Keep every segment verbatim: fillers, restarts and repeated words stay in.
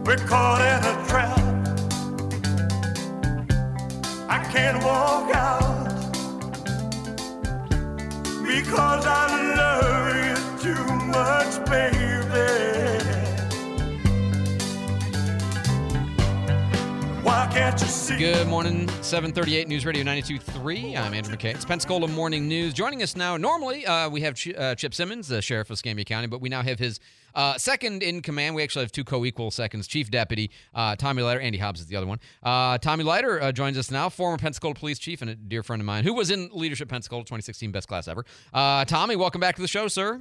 We're caught in a trap. I can't walk out because I love you too much, baby. Why can't you see? Good morning, seven thirty-eight News Radio ninety-two point three. I'm Andrew McKay. It's Pensacola Morning News. Joining us now, normally uh, we have Ch- uh, Chip Simmons, the sheriff of Escambia County, but we now have his uh, second in command. We actually have two co-equal seconds. Chief Deputy uh, Tommy Leiter. Andy Hobbs is the other one. Uh, Tommy Leiter uh, joins us now, former Pensacola Police Chief and a dear friend of mine who was in Leadership Pensacola twenty sixteen Best Class Ever. Uh, Tommy, welcome back to the show, sir.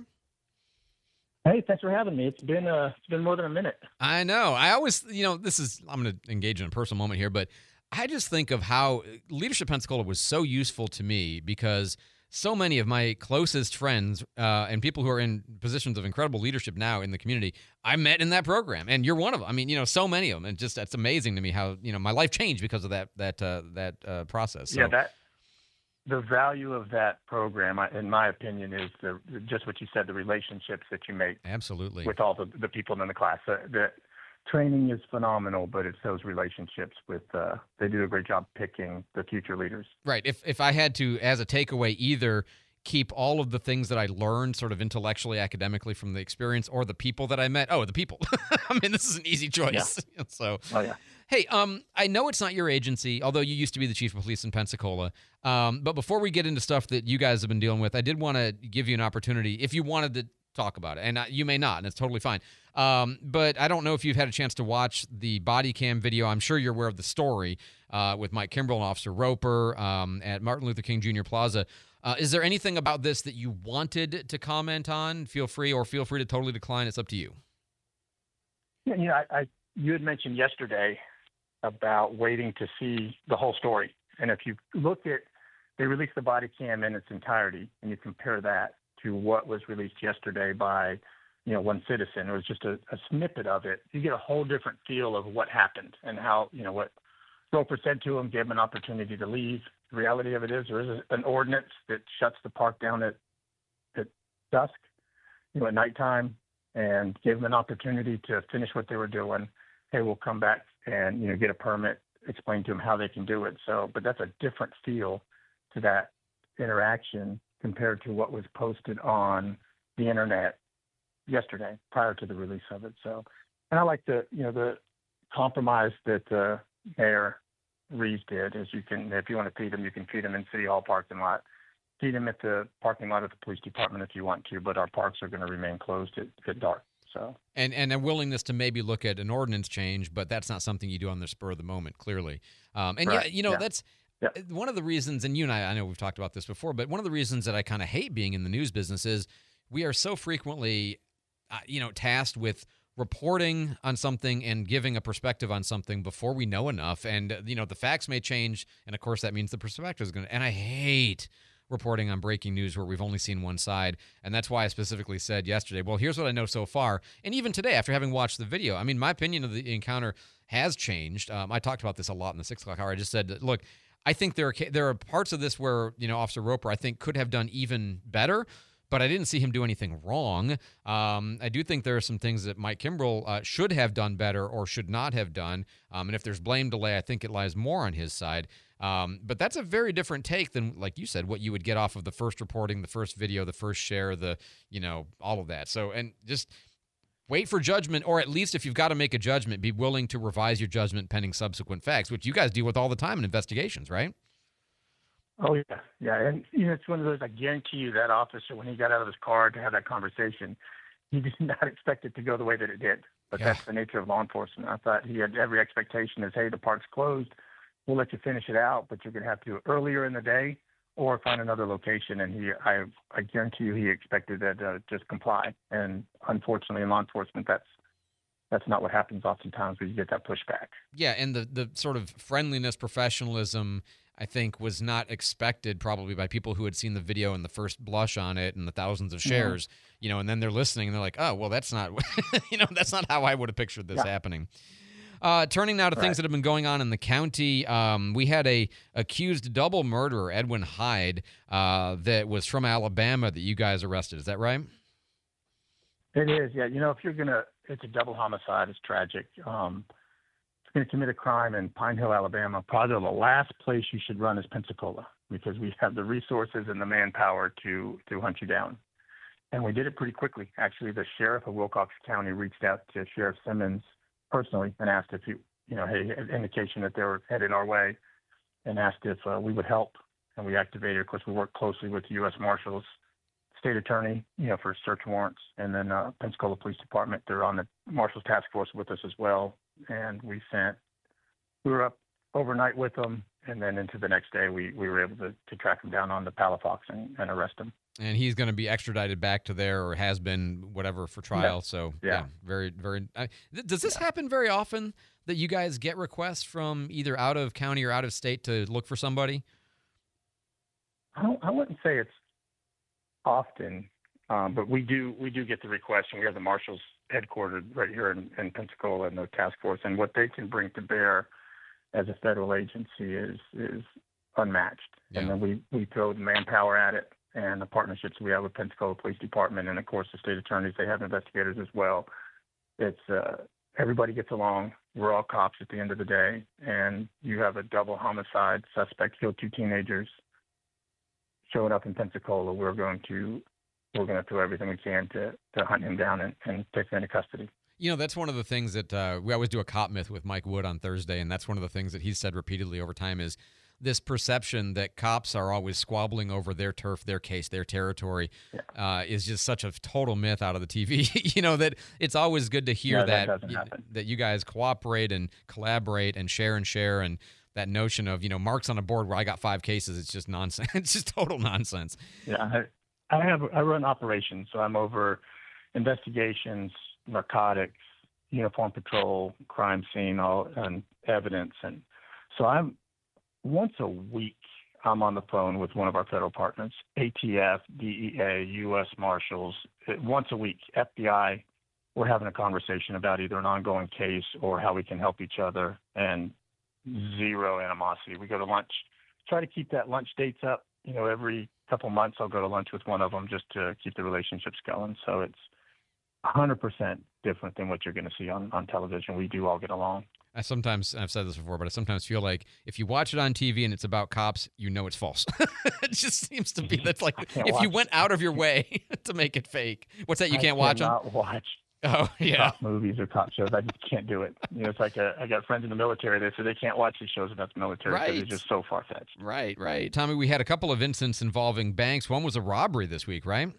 Hey, thanks for having me. It's been uh, it's been more than a minute. I know. I always, you know, this is, I'm going to engage in a personal moment here, but I just think of how Leadership Pensacola was so useful to me because so many of my closest friends uh, and people who are in positions of incredible leadership now in the community, I met in that program, and you're one of them. I mean, you know, so many of them, and just that's amazing to me how, you know, my life changed because of that that uh, that uh, process. So. Yeah, that the value of that program, in my opinion, is the just what you said, the relationships that you make. Absolutely. With all the, the people in the class. Uh, the training is phenomenal, but it's those relationships with, uh, they do a great job picking the future leaders. Right. If if I had to, as a takeaway, either keep all of the things that I learned sort of intellectually, academically from the experience or the people that I met. Oh, the people. I mean, this is an easy choice. Yeah. So, oh, yeah. Hey, um, I know it's not your agency, although you used to be the chief of police in Pensacola. Um, but before we get into stuff that you guys have been dealing with, I did want to give you an opportunity if you wanted to talk about it, and you may not, and it's totally fine. Um, but I don't know if you've had a chance to watch the body cam video. I'm sure you're aware of the story uh, with Mike Kimbrell and Officer Roper um, at Martin Luther King Junior Plaza. Uh, is there anything about this that you wanted to comment on? Feel free, or feel free to totally decline. It's up to you. Yeah, you know, I, I you had mentioned yesterday about waiting to see the whole story, and if you look at, they released the body cam in its entirety, and you compare that to what was released yesterday by, you know, one citizen. It was just a, a snippet of it. You get a whole different feel of what happened and how, you know, what Roper said to him, gave him an opportunity to leave. The reality of it is there is an ordinance that shuts the park down at, at dusk, you know, at nighttime, and gave them an opportunity to finish what they were doing. Hey, we'll come back and, you know, get a permit, explain to them how they can do it. So, but that's a different feel to that interaction compared to what was posted on the internet yesterday prior to the release of it. So, and I like the, you know, the compromise that uh, Mayor Reeves did is you can, if you want to feed them, you can feed them in City Hall parking lot, feed them at the parking lot of the police department if you want to, but our parks are going to remain closed at, at dark. So, and and a willingness to maybe look at an ordinance change, but that's not something you do on the spur of the moment, clearly. Um, and right. yeah, you know, yeah. that's yeah. one of the reasons, and you and I, I know we've talked about this before, but one of the reasons that I kind of hate being in the news business is we are so frequently, uh, you know, tasked with reporting on something and giving a perspective on something before we know enough. And, uh, you know, the facts may change, and of course that means the perspective is going to, and I hate reporting on breaking news where we've only seen one side. And that's why I specifically said yesterday, well, here's what I know so far. And even today, after having watched the video, I mean, my opinion of the encounter has changed. Um, I talked about this a lot in the six o'clock hour. I just said, look, I think there are, there are parts of this where, you know, Officer Roper, I think, could have done even better, but I didn't see him do anything wrong. Um, I do think there are some things that Mike Kimbrell uh, should have done better or should not have done. Um, and if there's blame delay, I think it lies more on his side. Um, but that's a very different take than, like you said, what you would get off of the first reporting, the first video, the first share, the, you know, all of that. So, and just wait for judgment, or at least if you've got to make a judgment, be willing to revise your judgment pending subsequent facts, which you guys deal with all the time in investigations, right? Oh, yeah. Yeah. And, you know, it's one of those, I guarantee you that officer, when he got out of his car to have that conversation, he did not expect it to go the way that it did. But yeah. That's the nature of law enforcement. I thought he had every expectation is, hey, the park's closed. We'll let you finish it out, but you're going to have to do it earlier in the day or find another location. And he, I, I guarantee you, he expected that uh, just comply. And unfortunately, in law enforcement, that's that's not what happens oftentimes when you get that pushback. Yeah, and the the sort of friendliness, professionalism, I think, was not expected probably by people who had seen the video and the first blush on it and the thousands of shares. Mm-hmm. You know, and then they're listening and they're like, oh, well, that's not, you know, that's not how I would have pictured this yeah. happening. Uh, turning now to right. things that have been going on in the county, um, we had a accused double murderer, Edwin Hyde, uh, that was from Alabama that you guys arrested. Is that right? It is, yeah. You know, if you're gonna, it's a double homicide. It's tragic. Um, if you're gonna commit a crime in Pine Hill, Alabama, probably the last place you should run is Pensacola because we have the resources and the manpower to to hunt you down. And we did it pretty quickly. Actually, the sheriff of Wilcox County reached out to Sheriff Simmons personally and asked if you, you know, hey, an indication that they were headed our way, and asked if uh, we would help. And we activated. Of course, we worked closely with the U S Marshals, State Attorney, you know, for search warrants, and then uh, Pensacola Police Department. They're on the Marshals Task Force with us as well. And we sent, we were up overnight with them, and then into the next day, we, we were able to, to track them down on the Palafox and, and arrest them. And he's going to be extradited back to there, or has been, whatever, for trial. Yeah. So, yeah. yeah, very, very. I, th- does this yeah. happen very often that you guys get requests from either out of county or out of state to look for somebody? I, don't, I wouldn't say it's often, um, but we do we do get the request, and we have the marshals headquartered right here in, in Pensacola and the task force, and what they can bring to bear as a federal agency is is unmatched. Yeah. And then we, we throw the manpower at it, and the partnerships we have with Pensacola Police Department, and of course the state attorneys, they have investigators as well. It's uh, everybody gets along. We're all cops at the end of the day, and you have a double homicide suspect killed two teenagers showing up in Pensacola. We're going to we're going to do everything we can to, to hunt him down and, and take him into custody. You know, that's one of the things that uh, we always do a cop myth with Mike Wood on Thursday, and that's one of the things that he's said repeatedly over time is this perception that cops are always squabbling over their turf, their case, their territory, yeah. uh, is just such a total myth out of the T V. You know, that it's always good to hear no, that that, y- that you guys cooperate and collaborate and share and share, and that notion of, you know, Mark's on a board where I got five cases, it's just nonsense. It's just total nonsense. Yeah, I, I have I run operations, so I'm over investigations, narcotics, uniform patrol, crime scene, all and evidence, and so I'm once a week I'm on the phone with one of our federal partners, A T F, D E A, U S Marshals. Once a week, F B I. We're having a conversation about either an ongoing case or how we can help each other, and zero animosity. We go to lunch, try to keep that lunch dates up. You know, every couple months I'll go to lunch with one of them just to keep the relationships going. So it's one hundred percent different than what you're going to see on, on television. We do all get along. I sometimes, I've said this before, but I sometimes feel like if you watch it on T V and it's about cops, you know it's false. It just seems to be, that's like, if watch. you went out of your way to make it fake. What's that, you can't I watch them? cannot watch Oh, yeah. cop movies or cop shows. I just can't do it. You know, it's like a, I got friends in the military. They say they can't watch these shows about the military because Right. it's just so far-fetched. Right, right. Tommy, we had a couple of incidents involving banks. One was a robbery this week, right?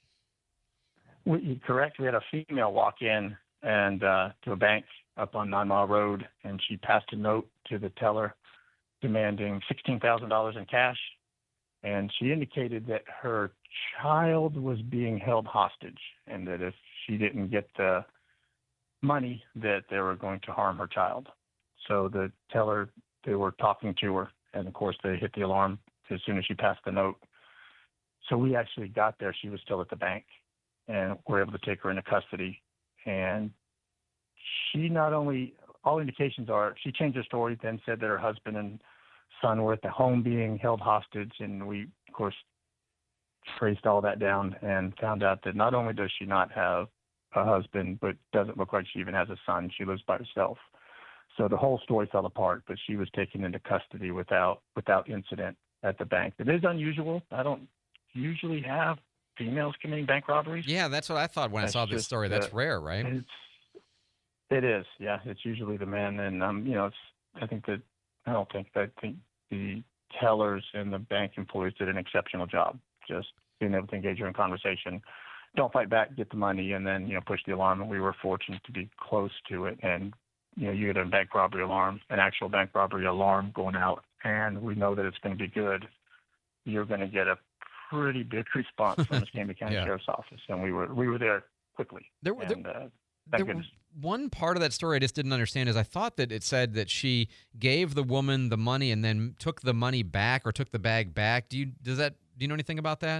We, correct. We had a female walk in and uh, to a bank up on Nine Mile Road, and she passed a note to the teller demanding sixteen thousand dollars in cash. And she indicated that her child was being held hostage, and that if she didn't get the money, that they were going to harm her child. So the teller, they were talking to her, and of course they hit the alarm as soon as she passed the note. So we actually got there. She was still at the bank, and we're able to take her into custody. And she not only, all indications are, she changed her story, then said that her husband and son were at the home being held hostage. And we, of course, traced all that down and found out that not only does she not have a husband, but doesn't look like she even has a son. She lives by herself. So the whole story fell apart, but she was taken into custody without without incident at the bank. It is unusual. I don't usually have females committing bank robberies. Yeah, that's what I thought when That's I saw this just, story. That's uh, rare, right? It's, it is, yeah. It's usually the men, and um, you know, it's. I think that I don't think I think the tellers and the bank employees did an exceptional job, just being able to engage her in conversation, don't fight back, get the money, and then you know push the alarm. And we were fortunate to be close to it, and you know you get a bank robbery alarm, an actual bank robbery alarm going out, and we know that it's going to be good. You're going to get a pretty big response from the Escambia County Yeah. Sheriff's Office, and we were we were there quickly. There, were- there, and, uh, thank there goodness. was one part of that story I just didn't understand is I thought that it said that she gave the woman the money and then took the money back or took the bag back. Do you does that do you know anything about that?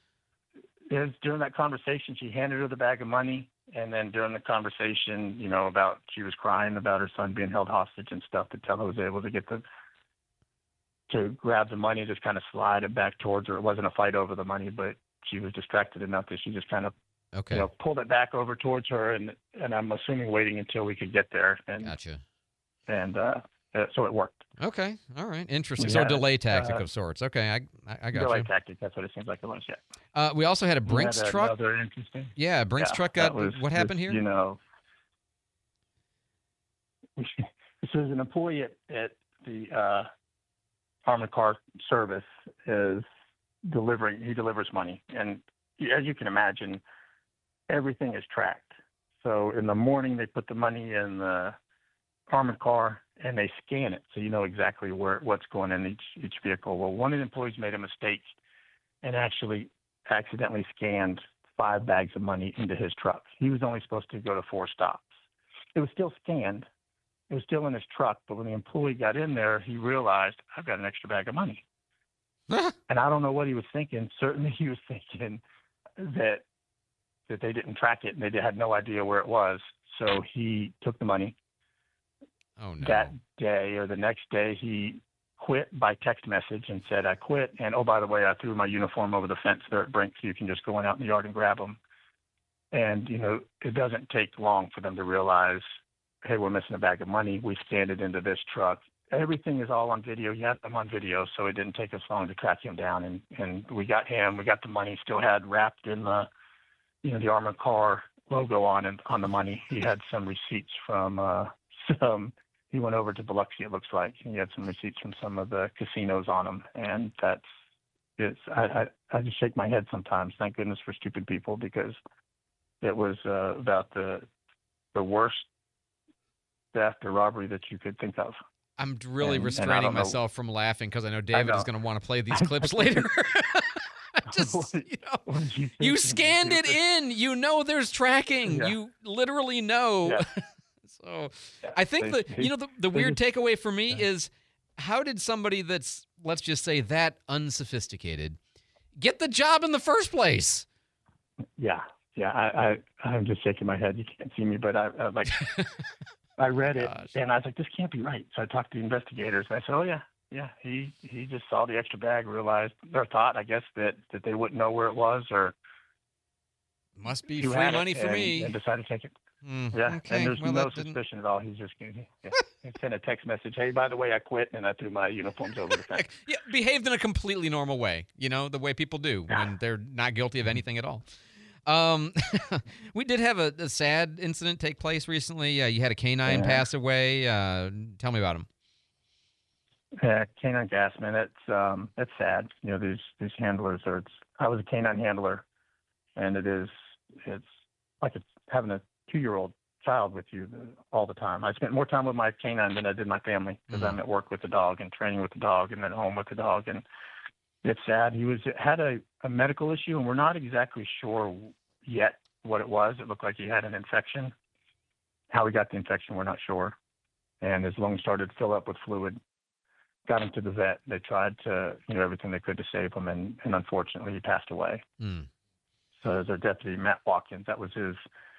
Is during that conversation, she handed her the bag of money, and then during the conversation, you know, about she was crying about her son being held hostage and stuff. The teller was able to get the to grab the money, just kind of slide it back towards her. It wasn't a fight over the money, but she was distracted enough that she just kind of Okay. you know, pulled it back over towards her, and and I'm assuming waiting until we could get there, and Gotcha. and uh, uh, so it worked. Okay. All right. Interesting. We So a had, delay tactic uh, of sorts. Okay. I I, I got Delay you. tactic. That's what it seems like it was. Yeah. Uh, we also had a We Brinks had truck. Another interesting. Yeah, Brinks Yeah, truck that got. was What this, happened here? You know, this was an employee at, at the uh, Armored Car Service is delivering. He delivers money, and as you can imagine, everything is tracked. So in the morning, they put the money in the armored car and they scan it, so you know exactly where what's going in each each vehicle. Well, one of the employees made a mistake and actually accidentally scanned five bags of money into his truck. He was only supposed to go to four stops. It was still scanned. It was still in his truck, but when the employee got in there, he realized, I've got an extra bag of money. And I don't know what he was thinking. Certainly he was thinking that that they didn't track it and they had no idea where it was. So he took the money. Oh no. That day or the next day, he quit by text message and said, I quit. And, oh, by the way, I threw my uniform over the fence there at Brink, so you can just go on out in the yard and grab them. And, you know, it doesn't take long for them to realize, hey, we're missing a bag of money. We scanned it into this truck. Everything is all on video. He had them on video, so it didn't take us long to track him down. And, and we got him. We got the money still had wrapped in the, you know, the armored car logo on it, on the money. He had some receipts from uh, some – he went over to Biloxi, it looks like. He had some receipts from some of the casinos on him. And that's – it's, I, I, I just shake my head sometimes. Thank goodness for stupid people, because it was uh, about the the worst theft or robbery that you could think of. I'm really And- and I restraining don't know- myself from laughing because I know David know. is going to want to play these clips later. Just, you know, What did you you think? scanned it in. You know there's tracking. Yeah. You literally know. Yeah. So Yeah. I think They- the they- you know the, the they weird just- takeaway for me yeah. is, how did somebody that's, let's just say, that unsophisticated get the job in the first place? Yeah, yeah. I, I I'm just shaking my head. You can't see me, but I, I like I read it Gosh. and I was like, this can't be right. So I talked to the investigators. And I said, oh yeah, yeah. He he just saw the extra bag, realized or thought, I guess, that that they wouldn't know where it was or Must be who free had it money for and, me. and decided to take it. Mm, Yeah, okay. and there's well, no that didn't- suspicion at all. He's just yeah. He sent a text message. Hey, by the way, I quit and I threw my uniforms over the fence. Yeah, behaved in a completely normal way, you know, the way people do Yeah. when they're not guilty of anything at all. Um, we did have a, a sad incident take place recently. Uh, you had a canine Yeah. pass away. Uh, tell me about him. Yeah, canine gasman. It's um, it's sad. You know, these these handlers are. It's, I was a canine handler, and it is it's like it's having a two year old child with you all the time. I spent more time with my canine than I did my family, because Mhm. I'm at work with the dog and training with the dog, and then home with the dog. And it's sad. He was had a, a medical issue, and we're not exactly sure yet what it was. It looked like he had an infection. How he got the infection, we're not sure. And his lungs started to fill up with fluid. Got him to the vet. They tried to, you know, everything they could to save him, and, and unfortunately he passed away. Mm. So as our deputy, Matt Watkins, that was his,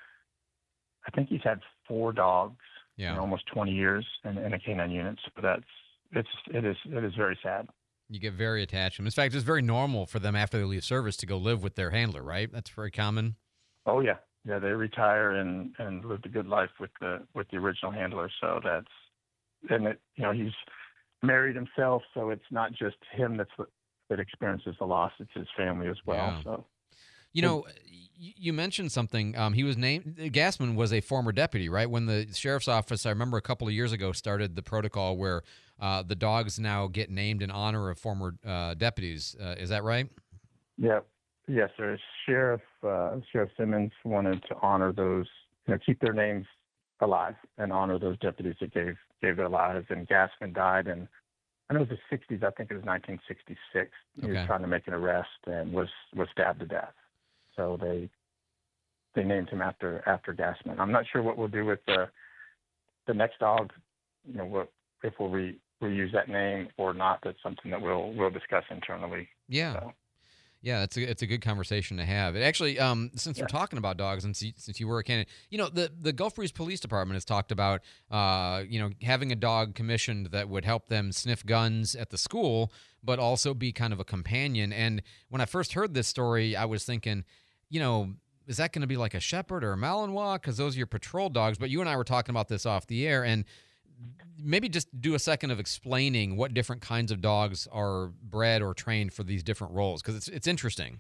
I think he's had four dogs Yeah. in almost twenty years in, in a canine unit. So that's, it's, it is, it is very sad. You get very attached to them. In fact, it's very normal for them after they leave service to go live with their handler, right? That's very common. Oh yeah. Yeah. They retire and, and lived a good life with the, with the original handler. So that's, and it, you know, he's married himself. So it's not just him that's, that experiences the loss. It's his family as well. Yeah. So. You know, y- you mentioned something. Um, he was named, Gassman was a former deputy, right? When the sheriff's office, I remember a couple of years ago, started the protocol where uh, the dogs now get named in honor of former uh, deputies. Uh, is that right? Yeah. Yes, sir. Sheriff uh, Sheriff Simmons wanted to honor those, you know, keep their names alive and honor those deputies that gave gave their lives. And Gassman died in, I know it was the sixties. I think it was nineteen sixty-six. He Okay. was trying to make an arrest and was was stabbed to death. So they they named him after after Gassman. I'm not sure what we'll do with the the next dog. You know, what if we'll re, reuse that name or not? That's something that we'll we'll discuss internally. Yeah. So. Yeah, it's a it's a good conversation to have. It actually, um, since Yeah. we're talking about dogs, and since, since you were a candidate, you know, the the Gulf Breeze Police Department has talked about, uh, you know, having a dog commissioned that would help them sniff guns at the school, but also be kind of a companion. And when I first heard this story, I was thinking, you know, is that going to be like a Shepherd or a Malinois? Because those are your patrol dogs. But you and I were talking about this off the air, and maybe just do a second of explaining what different kinds of dogs are bred or trained for these different roles, because it's it's interesting.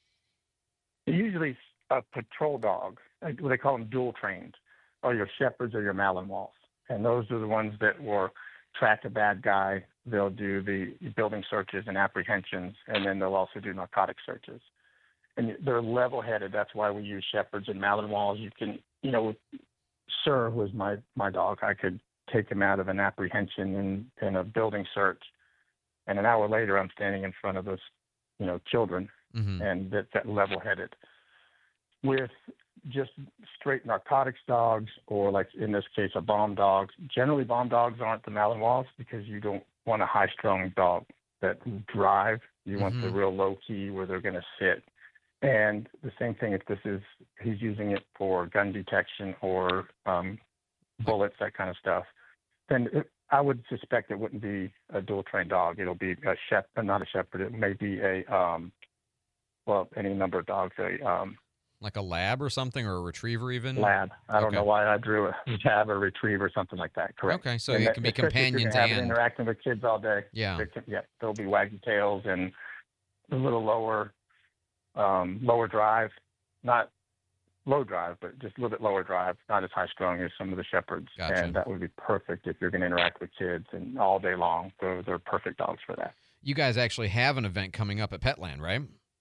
Usually a patrol dog, like what they call them dual trained, are your Shepherds or your Malinois. And those are the ones that will track a bad guy. They'll do the building searches and apprehensions, and then they'll also do narcotic searches. And they're level-headed. That's why we use Shepherds and Malinois. You can, you know, Sir was my, my dog. I could take him out of an apprehension in, in a building search, and an hour later I'm standing in front of those, you know, children, mm-hmm. and that, that level-headed. With just straight narcotics dogs, or like in this case, a bomb dog, generally bomb dogs aren't the Malinois because you don't want a high-strung dog that drive. You mm-hmm. want the real low-key where they're going to sit. And the same thing if this is, he's using it for gun detection or um, bullets, that kind of stuff, then it, I would suspect it wouldn't be a dual-trained dog. It'll be a shepherd, not a shepherd. It may be a, um, well, any number of dogs. A, um, like a lab or something, or a retriever even? Lab. I don't okay. know why I drew a lab or retriever, something like that. Correct. Okay, so and it that, can be companions and and interacting with kids all day. Yeah. They can, yeah. There'll be waggy tails and a little lower, um, lower drive, not low drive, but just a little bit lower drive, not as high strung as some of the Shepherds. Gotcha. And that would be perfect if you're going to interact with kids and all day long. They're, they're perfect dogs for that. You guys actually have an event coming up at Petland, right?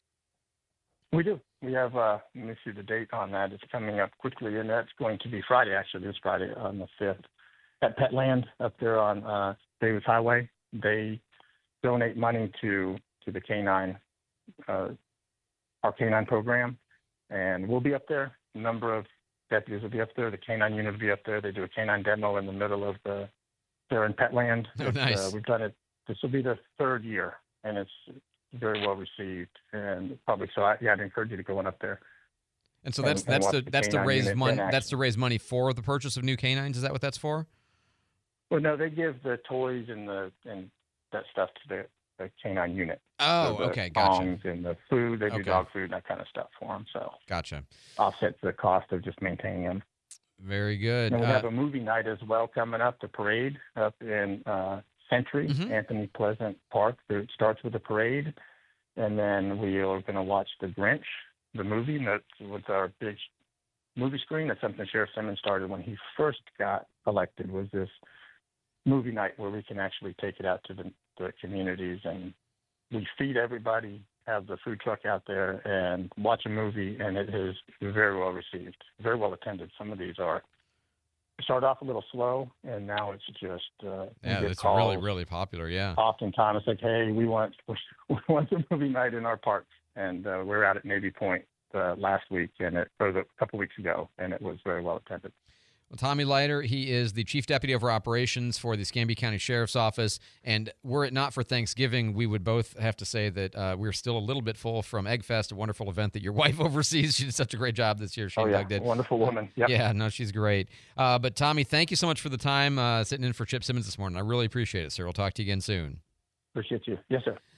We do. We have, uh, let me see the date on that. It's coming up quickly, and that's going to be Friday, actually, this Friday on the fifth at Petland up there on uh, Davis Highway. They donate money to, to the canine, uh, our canine program, and we'll be up there. A number of deputies will be up there. The canine unit will be up there. They do a canine demo in the middle of the, they're in Petland. Oh, nice. Uh, we've done it, this will be the third year, and it's very well received, and probably so. I, yeah, I'd encourage you to go on up there. And so that's and, that's and the the that's to raise money. That's to raise money for the purchase of new canines. Is that what that's for? Well, no, they give the toys and the and that stuff to the, the canine unit. Oh, so the okay, gotcha. Bongs and the food, they do okay. dog food and that kind of stuff for them. So gotcha. Offsets the cost of just maintaining them. Very good. And we uh, have a movie night as well coming up. The parade up in uh, Century, mm-hmm. Anthony Pleasant Park. It starts with a parade. And then we are going to watch The Grinch, the movie. And that's with our big movie screen. That's something Sheriff Simmons started when he first got elected, was this movie night where we can actually take it out to the, the communities. And we feed everybody, have the food truck out there, and watch a movie. And it is very well received, very well attended. Some of these are start off a little slow, and now it's just uh, yeah, it's really really popular. Yeah, oftentimes it's like, hey, we want we want a movie night in our parks, and uh, we're out at Navy Point uh, last week, and it or a couple weeks ago, and it was very well attended. Well, Tommy Leiter, he is the Chief Deputy over Operations for the Escambia County Sheriff's Office, and were it not for Thanksgiving, we would both have to say that uh, we're still a little bit full from Eggfest, a wonderful event that your wife oversees. She did such a great job this year. She oh, and yeah. Doug did. Wonderful woman. Yep. Yeah, no, she's great. Uh, but, Tommy, thank you so much for the time uh, sitting in for Chip Simmons this morning. I really appreciate it, sir. We'll talk to you again soon. Appreciate you. Yes, sir.